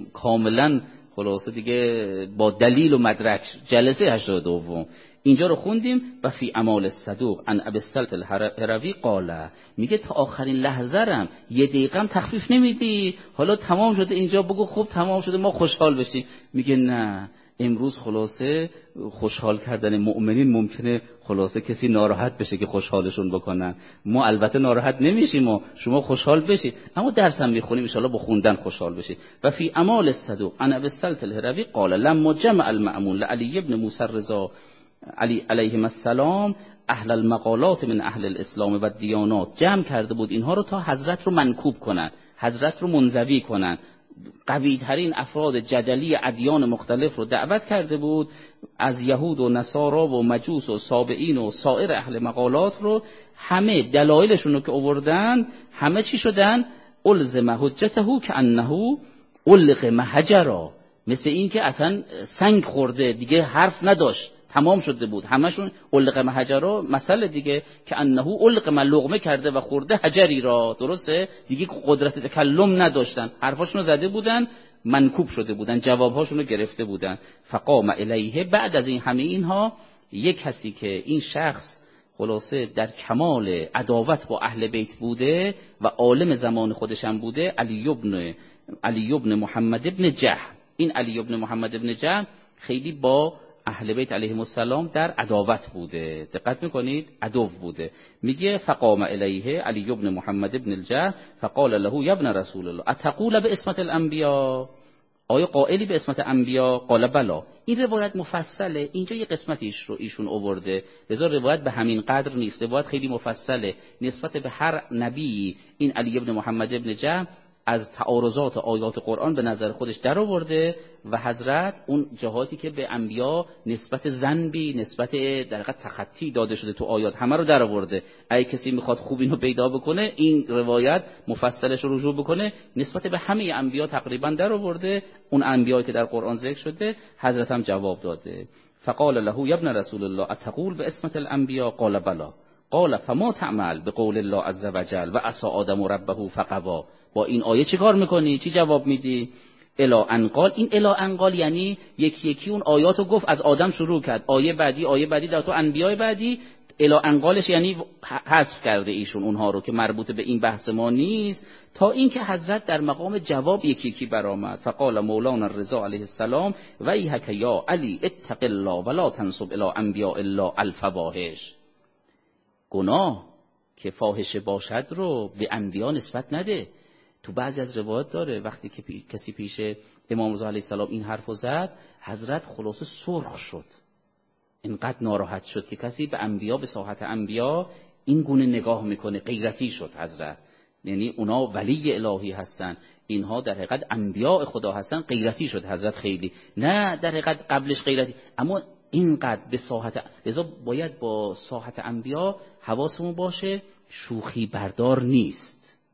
کاملا خلاصه دیگه با دلیل و مدرک، جلسه هشتاد و دوم اینجا رو خوندیم. و فی اعمال الصدوق عن ابی السلط الهروی قال، میگه تا آخرین لحظه رم یه دقیقه هم تخفیف نمیدی، حالا تمام شده اینجا بگو خوب تمام شده ما خوشحال بشیم. میگه نه، امروز خلاصه خوشحال کردن مؤمنین ممکنه خلاصه کسی ناراحت بشه که خوشحالشون بکنن. ما البته ناراحت نمیشیم و شما خوشحال بشید، اما درس هم میخونیم ان شاءالله با خوندن خوشحال بشید. و فی اعمال الصدوق عن ابی السلط الهروی قال لما جمع المأمون لعلی ابن موسی الرضا علی علیهم السلام اهل المقالات من اهل الاسلام و دیانات، جمع کرده بود اینها رو تا حضرت رو منکوب کنن، حضرت رو منزوی کنن. قوی ترین افراد جدلی ادیان مختلف رو دعوت کرده بود، از یهود و نصارا و مجوس و سابعین و سایر اهل مقالات رو، همه دلایلشون رو که آوردن همه چی شدن؟ الزم حجته که انه علق محجرا، مثل این که اصلا سنگ خورده دیگه حرف نداشت، تمام شده بود. همشون علق محجرا، مسئله دیگه که انه علق لقمه کرده و خورده حجری را، درسته؟ دیگه قدرت تکلم نداشتن، حرفاشونو زده بودن، منکوب شده بودن، جوابهاشونو گرفته بودن. فقام الیه، بعد از این همه اینها یک کسی که این شخص خلاصه در کمال عداوت با اهل بیت بوده و عالم زمان خودش هم بوده، علی ابن علی ابن محمد ابن جهم. این علی ابن محمد ابن جهم خیلی با اهل بیت علیهم السلام در عداوت بوده، دقت میکنید؟ عدو بوده. میگه فقام الیه علی ابن محمد ابن الجهم فقال له یا ابن رسول الله اتقول به اسمت الانبیا، آیا قائلی به اسمت انبیا؟ قال بلا. این روایت مفصله، اینجا یه قسمتیش رو ایشون آورده، لذا روایت به همین قدر نیست، روایت خیلی مفصله نسبت به هر نبی. این علی ابن محمد ابن جهم از تعارضات آیات قرآن به نظر خودش در آورده و حضرت اون جهاتی که به انبیا نسبت ذنبی، نسبت در حقیقت تخطی داده شده تو آیات، همه رو در آورده. اگه کسی میخواد خوب اینو پیدا بکنه، این روایت مفصلش رو رجوع بکنه، نسبت به همه انبیا تقریبا در آورده. اون انبیایی که در قرآن ذکر شده حضرت هم جواب داده. فقال له یا ابن رسول الله اتقول به اسمت الانبیا؟ قال بلا. قال فما تعمل به قول الله عز وجل و عصى آدم ربه فغوی، با این آیه چی کار میکنی؟ چی جواب میدی؟ الا انقال، این الا انقال یعنی یکی یکی اون آیاتو گفت، از آدم شروع کرد، آیه بعدی آیه بعدی در تو انبیای بعدی. الا انقالش یعنی حذف کرده ایشون اونها رو که مربوط به این بحث ما نیست، تا اینکه حضرت در مقام جواب یکی یکی برآمد. فقال مولانا الرضا علیه السلام ویحک یا علی اتق الله ولا تنسب الی انبیاء الله الفواحش، گناه که فاحشه باشد رو به انبیا نسبت نده. تو بعضی از روایات داره وقتی که پی... کسی پیش امام رضا علیه السلام این حرفو زد، حضرت خلاصه سرخ شد، اینقدر ناراحت شد که کسی به انبیا، به ساحت انبیا این گونه نگاه میکنه، غیرتی شد حضرت. یعنی اونا ولی الهی هستن، اینها در حقیقت انبیاء خدا هستن، غیرتی شد حضرت خیلی. نه در حقیقت قبلش غیرتی، اما اینقدر به ساحت، لذا باید با ساحت انبیا حواسمون باشه، شوخی بردار نیست.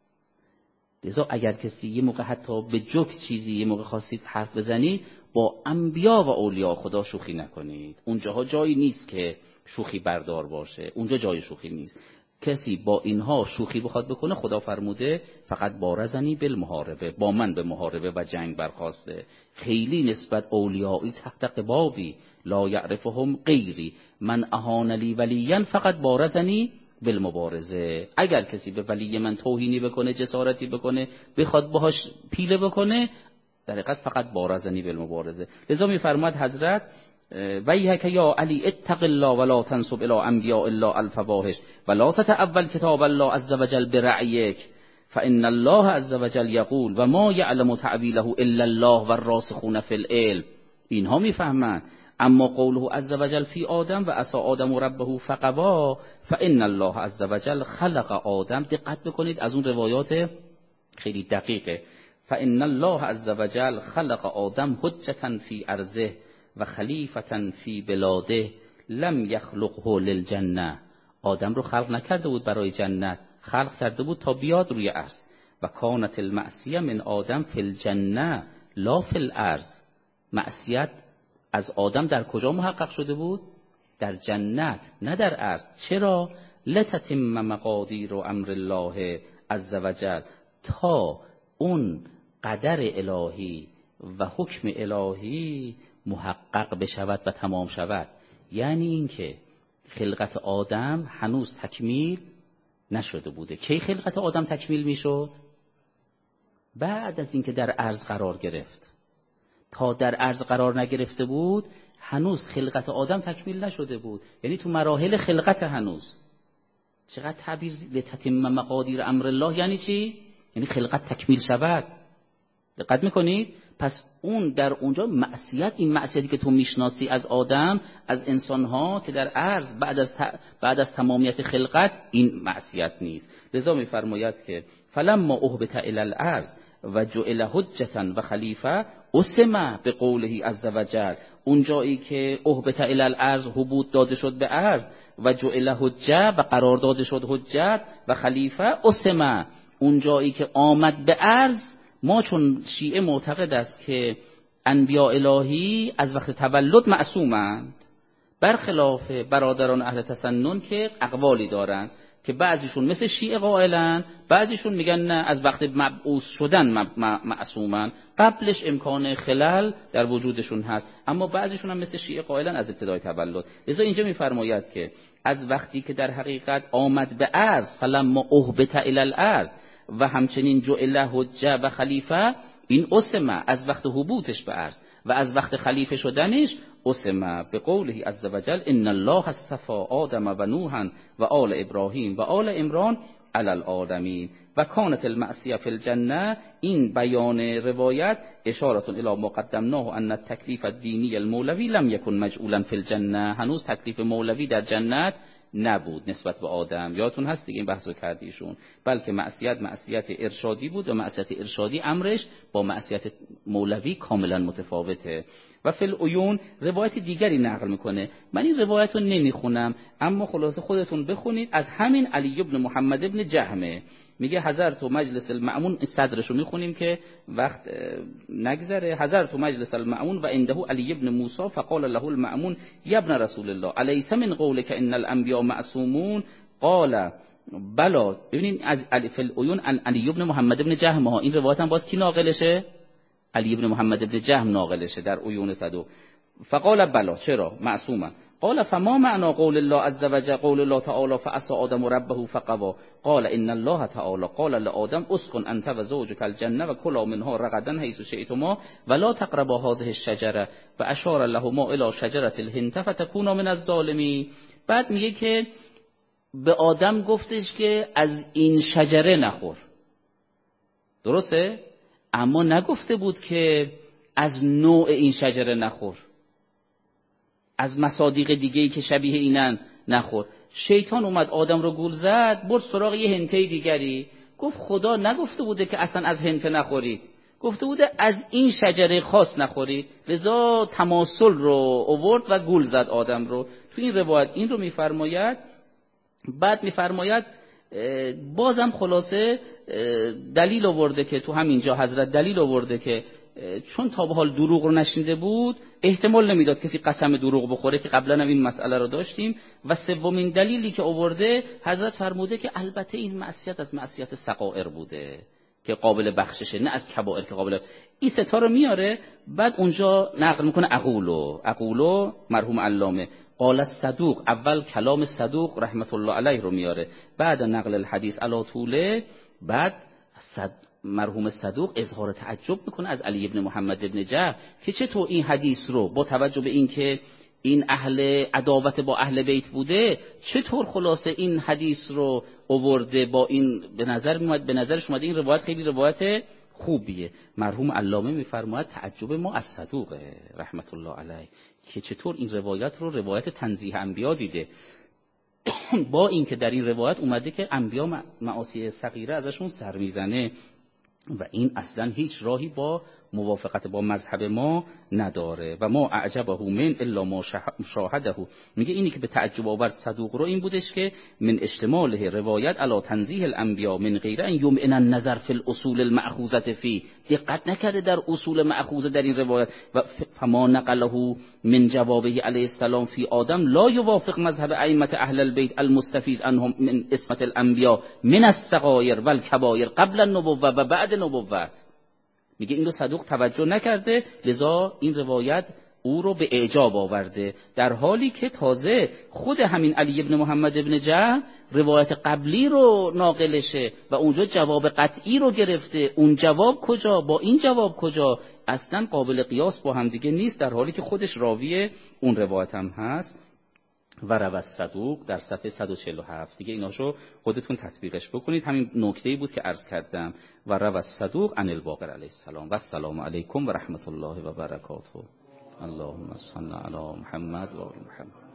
لذا اگر کسی یه موقع حتی به جوک چیزی یه موقع خواستید حرف بزنید، با انبیا و اولیاء خدا شوخی نکنید. اونجاها جایی نیست که شوخی بردار باشه، اونجا جای شوخی نیست. کسی با اینها شوخی بخواد بکنه، خدا فرموده فقط بارزنی بالمحاربه، با من به محاربه و جنگ برخواسته. خیلی نسبت اولیایی تحت قبابی لا یعرفهم غیری من اهان لی ولیا فقط بارزنی بالمبارزه. اگر کسی به ولی من توهینی بکنه، جسارتی بکنه، بخواد باهاش پیله بکنه، در حقیقت فقط بارزنی بالمبارزه. لذا میفرماد حضرت ویحک یا علی اتق الله ولا تنسب الی انبیاء الله الفواحش ولا تتأول کتاب الله عز وجل برعیک فان الله عز وجل یقول و ما یعلم تعویله الا الله والراسخون فی العلم. اینها میفهمند. اما قوله عز وجل فی آدم و عصی آدم ربه فغوا فان الله عز وجل خلق آدم. دقت بکنید از اون روایات خیلی دقیقه. فان الله عز وجل خلق آدم حجة فی ارضه و خلیفة فی بلاده لم یخلقه للجنه. آدم رو خلق نکرده بود برای جنت، خلق کرده بود تا بیاد روی ارض. و کانت المعصیه من آدم فی الجنه لا فی الارض. معصیت از آدم در کجا محقق شده بود؟ در جنت، نه در ارض. چرا؟ لتتم مقادیر و امر الله عز وجل، تا اون قدر الهی و حکم الهی محقق بشود و تمام شود. یعنی اینکه خلقت آدم هنوز تکمیل نشده بوده. کی خلقت آدم تکمیل میشد؟ بعد از اینکه در عرض قرار گرفت. تا در عرض قرار نگرفته بود هنوز خلقت آدم تکمیل نشده بود. یعنی تو مراحل خلقت هنوز. چقدر تعبیر لتتم مقادیر امر الله یعنی چی؟ یعنی خلقت تکمیل شود. دقت میکنید؟ پس اون در اونجا معصیت، این معصیتی که تو میشناسی از آدم، از انسانها که در عرض بعد از ت... بعد از تمامیت خلقت، این معصیت نیست. لذا میفرماید که فلما اهبط الی الارض و جعل حجة و خلیفه اسمع به قوله عز وجل. اون جایی که اهبط الی الارض هبوط داده شد به ارض و جعل حجه و قرار داده شد حجت و خلیفه اسمع، اون جایی که آمد به ارض. ما چون شیعه معتقد است که انبیاء الهی از وقت تولد معصومند، برخلاف برادران اهل تسنن که اقوالی دارند که بعضیشون مثل شیعه قائلن، بعضیشون میگن نه از وقت مبعوث شدن معصومن، قبلش امکان خلل در وجودشون هست، اما بعضیشون هم مثل شیعه قائلن از ابتدای تولد. لذا اینجا میفرماید که از وقتی که در حقیقت آمد به ارض فلما اهبط الی الارض و همچنین جعل حجه و خلیفه، این اسمه از وقت حبوطش به ارض و از وقت خلیفه شدنش اسمه به قوله عز وجل ان الله اصطفى آدم و نوحا و آل ابراهیم و آل عمران علی العالمین و کانت المعصیه فی الجنه. این بیان روایت اشاره الی ما قدمناه ان التکلیف الدینی المولوی لم یکن مجعولا فی الجنه. هنوز تکلیف مولوی در جنت نبود نسبت به آدم. یادتون هست دیگه این بحثو کردیشون. بلکه معصیت معصیت ارشادی بود و معصیت ارشادی امرش با معصیت مولوی کاملا متفاوته. و فی العیون روایت دیگری نقل میکنه. من این روایت رو نمیخونم، اما خلاصه خودتون بخونید. از همین علی ابن محمد ابن جهمه میگه حضرت مجلس المأمون، صدرشو میخونیم که وقت نگذره. حضرت مجلس المأمون و عنده علی ابن موسی فقال له المأمون یا ابن رسول الله الیس من قولک ان الانبیاء معصومون قال بلا. ببینید از علی فی العیون عن علی ابن محمد ابن جهم ها. این روایت هم باز کی ناقلشه؟ علی ابن محمد ابن جهم ناقلشه در عیون صدو. فقال بلا، چرا معصوما. قال فما معنى قول الله عز وجل قول الله تعالى فعصى آدم ربه فغوى قال ان الله تعالى قال لآدم اسكن انت و زوجك الجنه و كلا منها رغدا حيث شئتما ولا تقربا هذه الشجره و اشار لهما الى شجره الهند فتكونا من الظالمين. بعد میگه که به آدم گفتش که از این شجره نخور، درسته؟ اما نگفته بود که از نوع این شجره نخور، از مصادیق دیگه‌ای که شبیه اینن نخور. شیطان اومد آدم رو گول زد، برد سراغ یه هنته دیگری، گفت خدا نگفته بوده که اصلا از هنته نخورید، گفته بوده از این شجره خاص نخورید. لذا تماسل رو آورد و گول زد آدم رو. تو این روایت این رو میفرماید. بعد میفرماید بازم خلاصه دلیل آورده که تو همینجا حضرت دلیل آورده که چون تا به حال دروغ رو نشنیده بود احتمال نمیداد کسی قسم دروغ بخوره که قبلا هم این مسئله رو داشتیم. و سومین دلیلی که آورده حضرت فرموده که البته این معصیت از معصیت صغائر بوده که قابل بخششه، نه از کبائر که قابل. این ستا رو میاره، بعد اونجا نقل میکنه اقولو اقولو مرحوم علامه قال الصدوق، اول کلام صدوق رحمت الله علیه رو میاره، بعد نقل الحدیث علی طوله، بعد صد مرحوم صدوق اظهار تعجب میکنه از علی ابن محمد ابن جعفر که چطور این حدیث رو با توجه به این که این اهل عداوت با اهل بیت بوده چطور خلاصه این حدیث رو آورده، با این به نظر میاد به نظرش اومده این روایت خیلی روایت خوبیه. مرحوم علامه میفرماید تعجب ما از صدوقه رحمت الله علیه که چطور این روایت رو روایت تنزیه انبیا دیده، با اینکه در این روایت اومده که انبیا معاصی صغیره ازشون سر میزنه و این اصلا هیچ راهی با موافقت با مذهب ما نداره. و ما اعجبه من الا ما شاهده، میگه اینی که به تعجب آورد صدوق رو این بودش که من اشتماله روایت علی تنزیه الانبیا من غیر ان یمعن النظر فی الاصول المأخوذه فی، دقت نکرده در اصول مأخوذه در این روایت. و فما نقله من جوابه علیه السلام فی آدم لا یوافق مذهب ائمه اهل البیت المستفیض عنهم من اسمت الانبیا من الصغائر والکبائر قبل النبوه و بعد نبوت. میگه این رو صدوق توجه نکرده، لذا این روایت او رو به اعجاب آورده، در حالی که تازه خود همین علی ابن محمد ابن جعفر روایت قبلی رو ناقلشه و اونجا جواب قطعی رو گرفته. اون جواب کجا با این جواب کجا؟ اصلا قابل قیاس با هم دیگه نیست، در حالی که خودش راوی اون روایت هم هست. و روى الصدوق در صفحه صد و چهل و هفت دیگه ایناشو خودتون تطبیقش بکنید. همین نکته‌ای بود که عرض کردم. و روى الصدوق عن الباقر علیه السلام. و السلام علیکم و رحمت الله و برکاته. اللهم صل علی محمد و آل محمد.